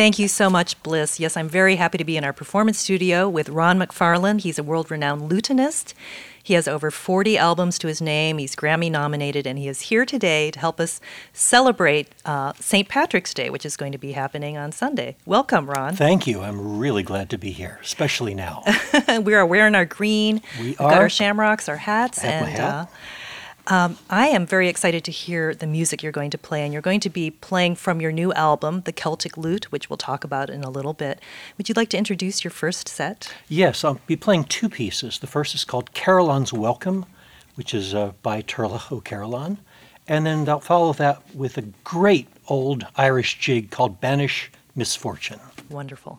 Thank you so much, Bliss. Yes, I'm very happy to be in our performance studio with Ron McFarlane. He's a world-renowned lutenist. He has over 40 albums to his name. He's Grammy-nominated, and he is here today to help us celebrate St. Patrick's Day, which is going to be happening on Sunday. Welcome, Ron. Thank you. I'm really glad to be here, especially now. We are wearing our green. We've got our shamrocks, our hats, I have my hat. I am very excited to hear the music you're going to play, and you're going to be playing from your new album, The Celtic Lute, which we'll talk about in a little bit. Would you like to introduce your first set? Yes, I'll be playing two pieces. The first is called Caroline's Welcome, which is by Turlough O'Carolan. And then I'll follow that with a great old Irish jig called Banish Misfortune. Wonderful.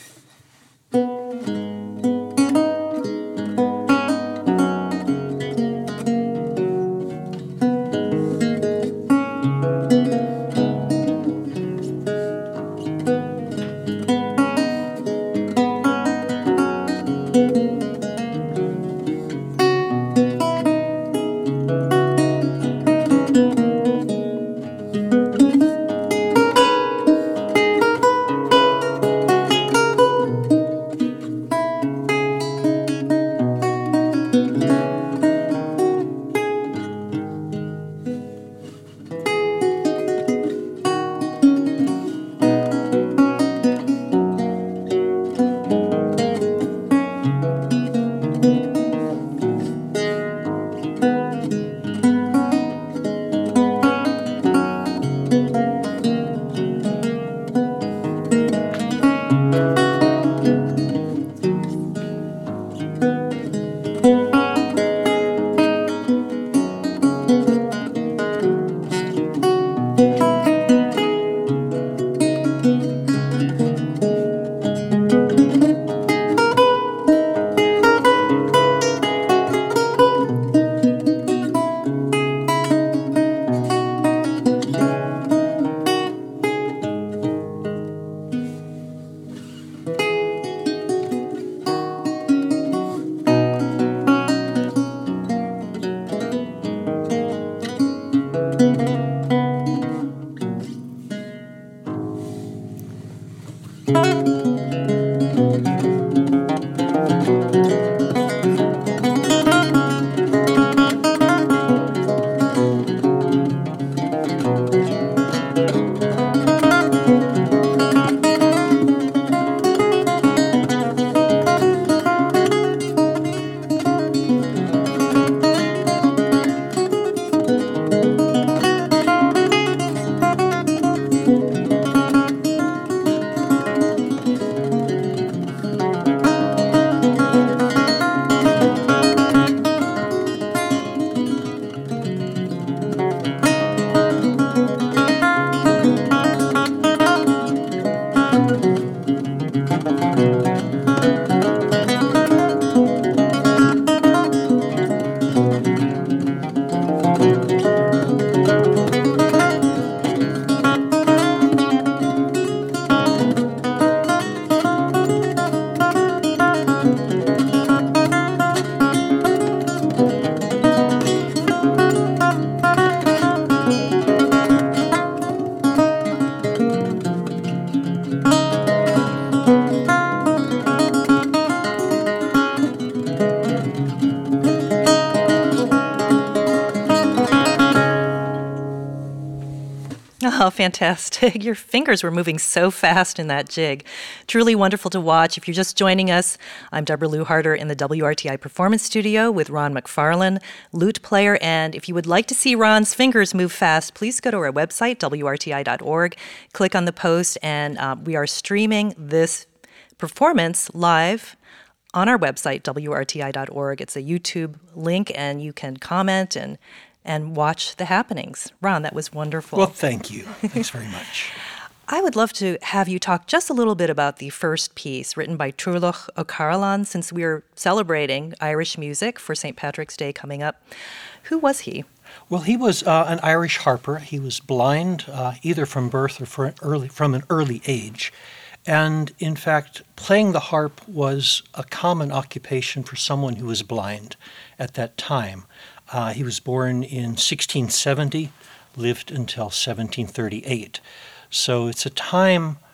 Oh, fantastic. Your fingers were moving so fast in that jig. Truly wonderful to watch. If you're just joining us, I'm Deborah Lou Harder in the WRTI Performance Studio with Ron McFarlane, lute player. And if you would like to see Ron's fingers move fast, please go to our website, WRTI.org, click on the post, and we are streaming this performance live on our website, WRTI.org. It's a YouTube link, and you can comment and watch the happenings. Ron, that was wonderful. Well, thank you. Thanks very much. I would love to have you talk just a little bit about the first piece written by Turlough O'Carolan, since we are celebrating Irish music for St. Patrick's Day coming up. Who was he? Well, he was an Irish harper. He was blind either from birth or from an early age. And in fact, playing the harp was a common occupation for someone who was blind at that time. He was born in 1670, lived until 1738. So it's a time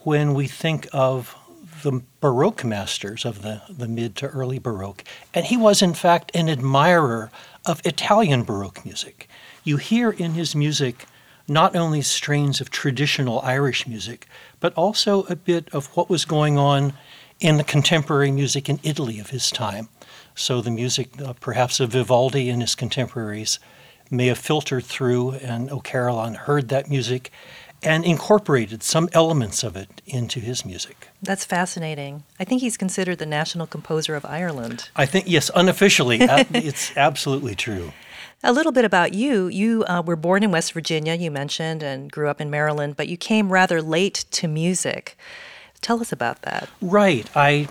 when we think of the Baroque masters of the mid to early Baroque. And he was, in fact, an admirer of Italian Baroque music. You hear in his music not only strains of traditional Irish music, but also a bit of what was going on in the contemporary music in Italy of his time. So the music, perhaps of Vivaldi and his contemporaries, may have filtered through, and O'Carolan heard that music and incorporated some elements of it into his music. That's fascinating. I think he's considered the national composer of Ireland. I think, yes, unofficially, it's absolutely true. A little bit about you. You were born in West Virginia, you mentioned, and grew up in Maryland, but you came rather late to music. Tell us about that. Right. I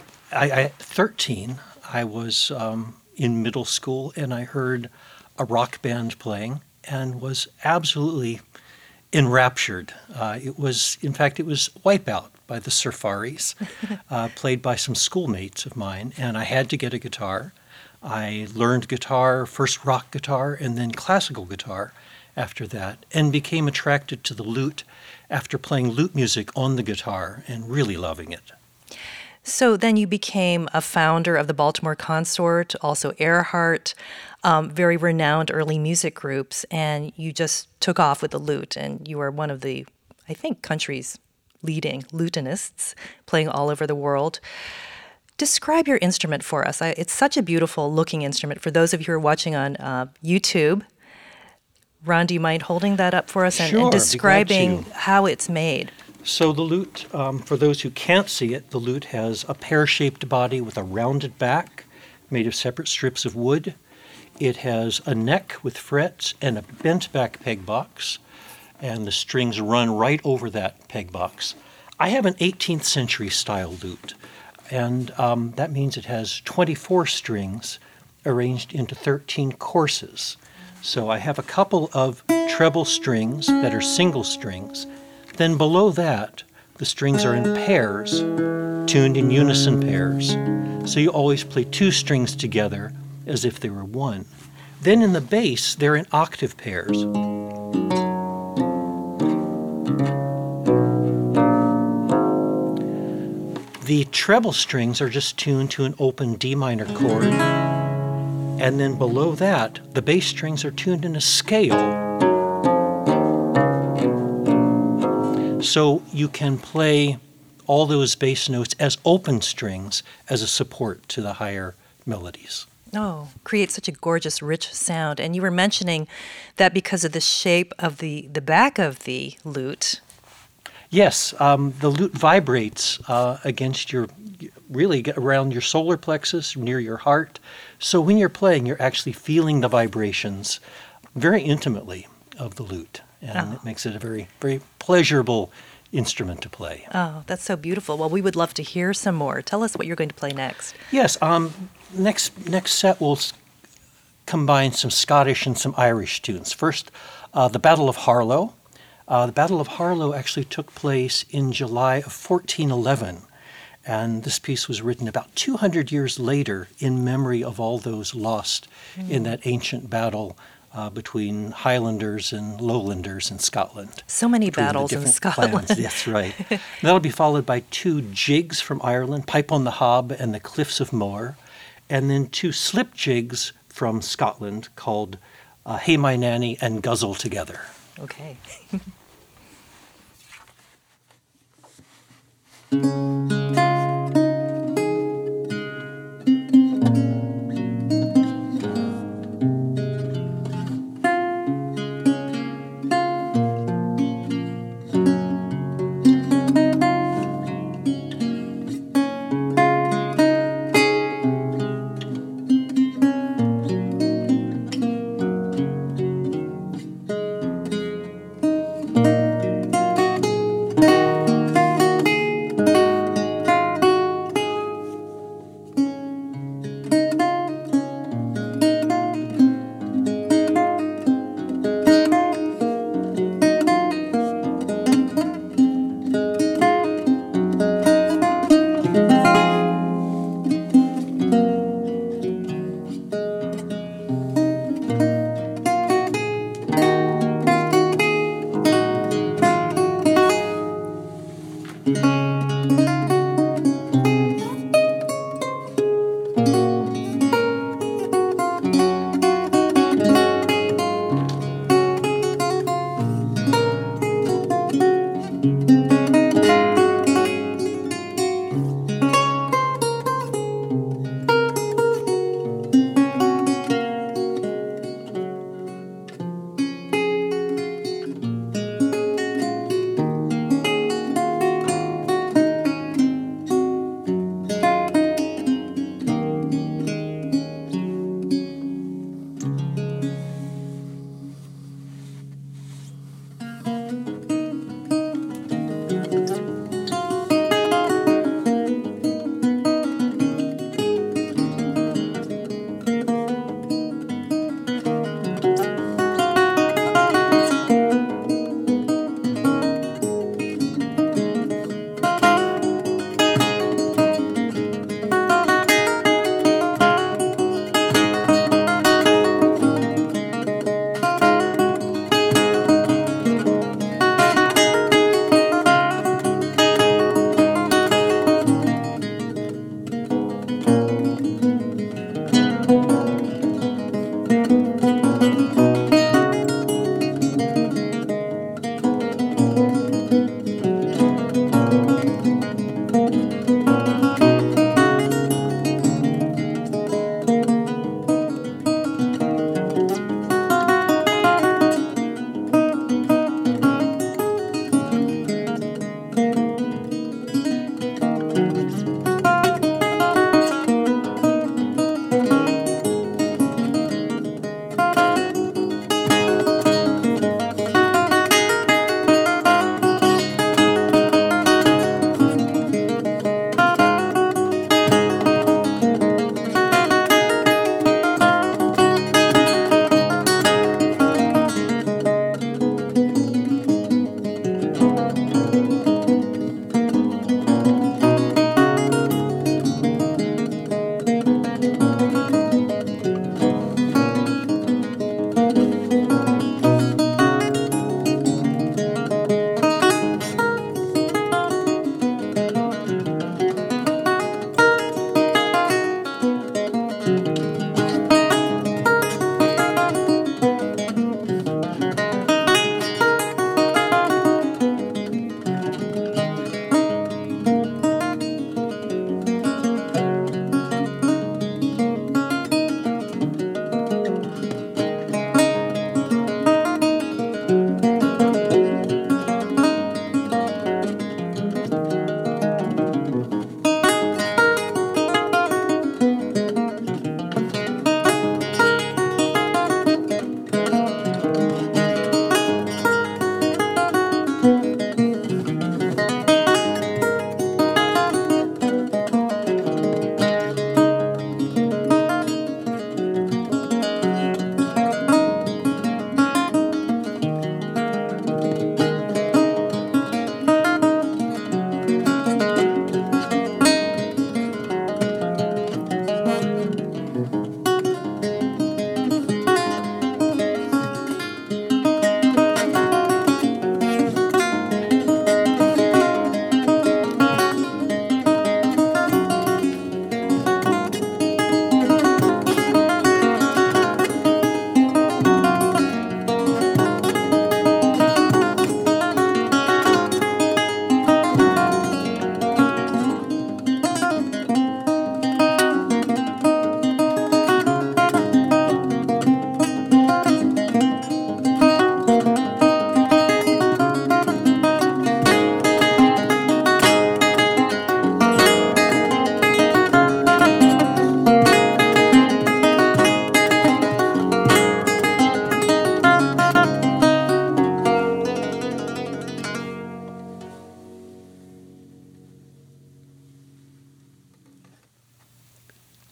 13, I was in middle school, and I heard a rock band playing and was absolutely enraptured. It was Wipeout by the Surfaris, played by some schoolmates of mine, and I had to get a guitar. I learned guitar, first rock guitar, and then classical guitar after that, and became attracted to the lute after playing lute music on the guitar and really loving it. So then you became a founder of the Baltimore Consort, also Earhart, very renowned early music groups, and you just took off with the lute, and you are one of the, I think, country's leading lutenists, playing all over the world. Describe your instrument for us. It's such a beautiful looking instrument. For those of you who are watching on YouTube, Ron, do you mind holding that up for us and describing how it's made? So the lute, for those who can't see it, the lute has a pear-shaped body with a rounded back made of separate strips of wood. It has a neck with frets and a bent-back peg box, and the strings run right over that peg box. I have an 18th century style lute, and that means it has 24 strings arranged into 13 courses. So I have a couple of treble strings that are single strings. Then below that, the strings are in pairs, tuned in unison pairs. So you always play two strings together as if they were one. Then in the bass, they're in octave pairs. The treble strings are just tuned to an open D minor chord. And then below that, the bass strings are tuned in a scale. So you can play all those bass notes as open strings as a support to the higher melodies. Oh, creates such a gorgeous, rich sound. And you were mentioning that because of the shape of the back of the lute. Yes, the lute vibrates against really around your solar plexus, near your heart. So when you're playing, you're actually feeling the vibrations very intimately of the lute. And it makes it a very, very pleasurable instrument to play. Oh, that's so beautiful. Well, we would love to hear some more. Tell us what you're going to play next. Yes, next set we'll combine some Scottish and some Irish tunes. First, the Battle of Harlow. The Battle of Harlow actually took place in July of 1411, and this piece was written about 200 years later in memory of all those lost in that ancient battle between Highlanders and Lowlanders in Scotland. So many battles in Scotland. Clans. That's right. That'll be followed by two jigs from Ireland, Pipe on the Hob and the Cliffs of Moher, and then two slip jigs from Scotland called Hey My Nanny and Guzzle Together. Okay.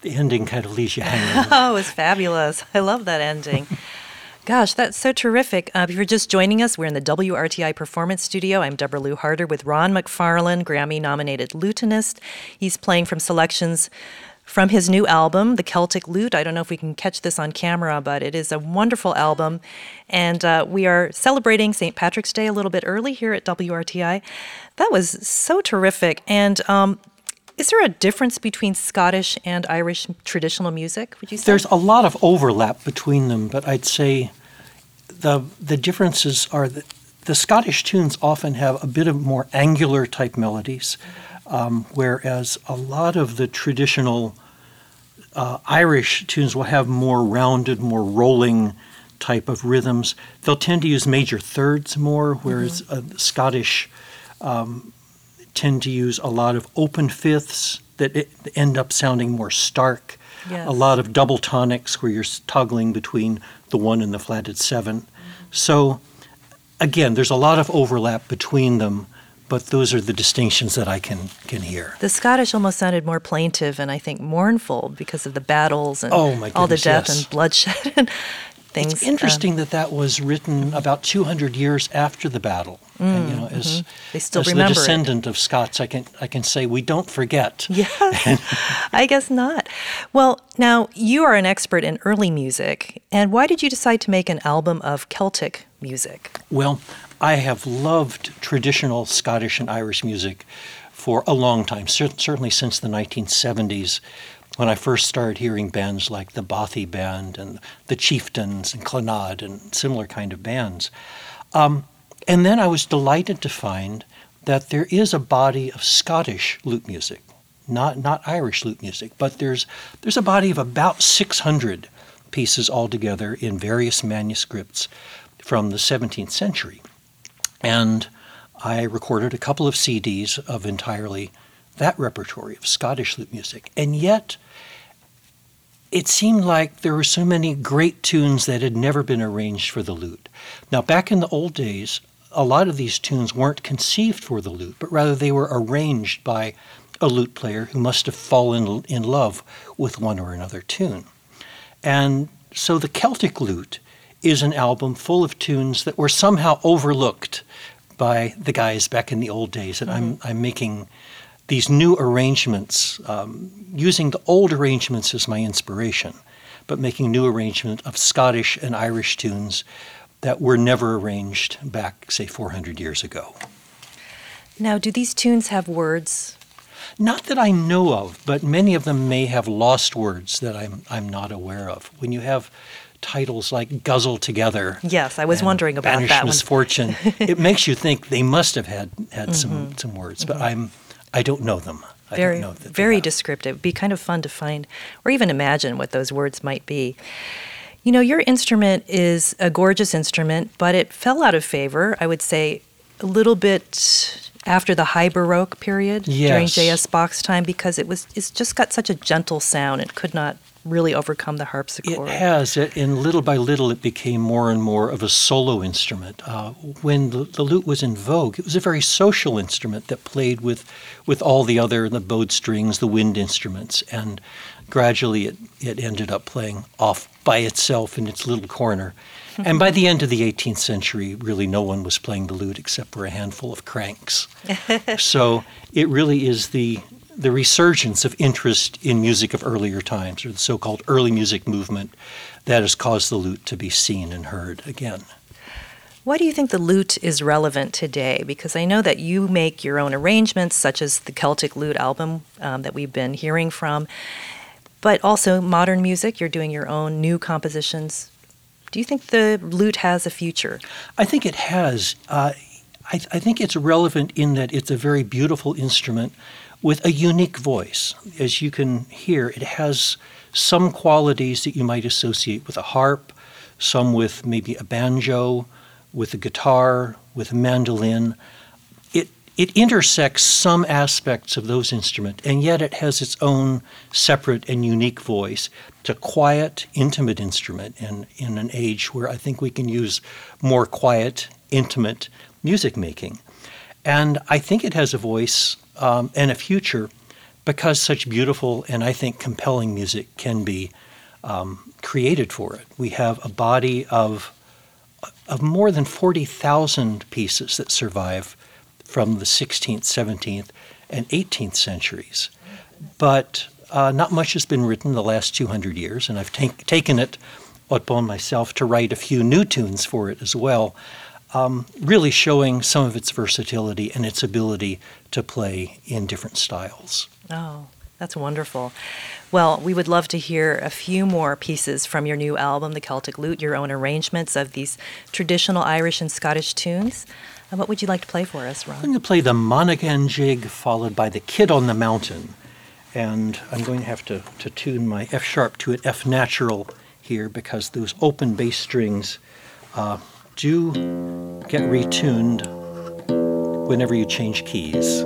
the ending kind of leaves you hanging. Oh, it's fabulous. I love that ending. Gosh, that's so terrific. If you're just joining us, we're in the WRTI Performance Studio. I'm Deborah Lou Harder with Ron McFarlane, Grammy-nominated lutenist. He's playing from selections from his new album, The Celtic Lute. I don't know if we can catch this on camera, but it is a wonderful album. And we are celebrating St. Patrick's Day a little bit early here at WRTI. That was so terrific. And is there a difference between Scottish and Irish traditional music, would you say? There's a lot of overlap between them, but I'd say the differences are that the Scottish tunes often have a bit of more angular type melodies, whereas a lot of the traditional Irish tunes will have more rounded, more rolling type of rhythms. They'll tend to use major thirds more, whereas Scottish tend to use a lot of open fifths that end up sounding more stark. Yes. A lot of double tonics where you're toggling between the 1 and the flatted 7. So, again, there's a lot of overlap between them, but those are the distinctions that I can hear. The Scottish almost sounded more plaintive and I think mournful because of the battles and all the death and bloodshed and things. It's interesting that was written about 200 years after the battle. And, as they still as remember the descendant of Scots, I can say we don't forget. Yes, I guess not. Well, now you are an expert in early music, and why did you decide to make an album of Celtic music? Well, I have loved traditional Scottish and Irish music for a long time, certainly since the 1970s, when I first started hearing bands like the Bothy Band and the Chieftains and Clannad and similar kind of bands. And then I was delighted to find that there is a body of Scottish lute music, not Irish lute music, but there's a body of about 600 pieces altogether in various manuscripts from the 17th century. And I recorded a couple of CDs of entirely that repertory of Scottish lute music. And yet, it seemed like there were so many great tunes that had never been arranged for the lute. Now, back in the old days, a lot of these tunes weren't conceived for the lute, but rather they were arranged by a lute player who must have fallen in love with one or another tune. And so the Celtic Lute is an album full of tunes that were somehow overlooked by the guys back in the old days. And I'm making these new arrangements, using the old arrangements as my inspiration, but making new arrangements of Scottish and Irish tunes that were never arranged back, say, 400 years ago. Now, do these tunes have words? Not that I know of, but many of them may have lost words that I'm not aware of. When you have titles like Guzzle Together. Yes, I was wondering about Banish that one. Misfortune, it makes you think they must have had some words, but I don't know them. Very descriptive. It'd be kind of fun to find or even imagine what those words might be. You know, your instrument is a gorgeous instrument, but it fell out of favor, I would say, a little bit after the High Baroque period during J.S. Bach's time, because it's just got such a gentle sound. It could not really overcome the harpsichord. It has. And little by little, it became more and more of a solo instrument. When the lute was in vogue, it was a very social instrument that played with all the bowed strings, the wind instruments, and gradually it ended up playing off by itself in its little corner. And by the end of the 18th century, really no one was playing the lute except for a handful of cranks. So it really is the resurgence of interest in music of earlier times, or the so-called early music movement, that has caused the lute to be seen and heard again. Why do you think the lute is relevant today? Because I know that you make your own arrangements, such as the Celtic Lute album that we've been hearing from, but also modern music. You're doing your own new compositions. Do you think the lute has a future? I think it has. I think it's relevant in that it's a very beautiful instrument with a unique voice. As you can hear, it has some qualities that you might associate with a harp, some with maybe a banjo, with a guitar, with a mandolin. It intersects some aspects of those instruments, and yet it has its own separate and unique voice. It's a quiet, intimate instrument, and in an age where I think we can use more quiet, intimate music making. And I think it has a voice and a future because such beautiful and I think compelling music can be created for it. We have a body of more than 40,000 pieces that survive from the 16th, 17th, and 18th centuries. But not much has been written the last 200 years, and I've taken it upon myself to write a few new tunes for it as well, really showing some of its versatility and its ability to play in different styles. Oh, that's wonderful. Well, we would love to hear a few more pieces from your new album, The Celtic Lute, your own arrangements of these traditional Irish and Scottish tunes. What would you like to play for us, Ron? I'm going to play the Monaghan Jig, followed by the Kid on the Mountain. And I'm going to have to tune my F sharp to an F natural here, because those open bass strings do get retuned whenever you change keys.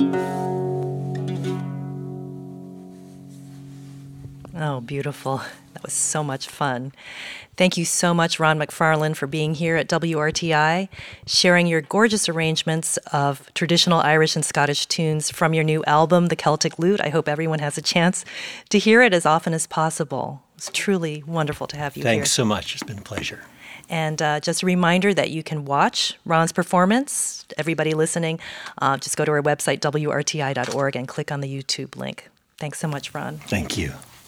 Oh, beautiful. That was so much fun. Thank you so much, Ron McFarlane, for being here at WRTI, sharing your gorgeous arrangements of traditional Irish and Scottish tunes from your new album, The Celtic Lute. I hope everyone has a chance to hear it as often as possible. It's truly wonderful to have you here. Thanks so much. It's been a pleasure. And just a reminder that you can watch Ron's performance. Everybody listening, just go to our website, WRTI.org, and click on the YouTube link. Thanks so much, Ron. Thank you.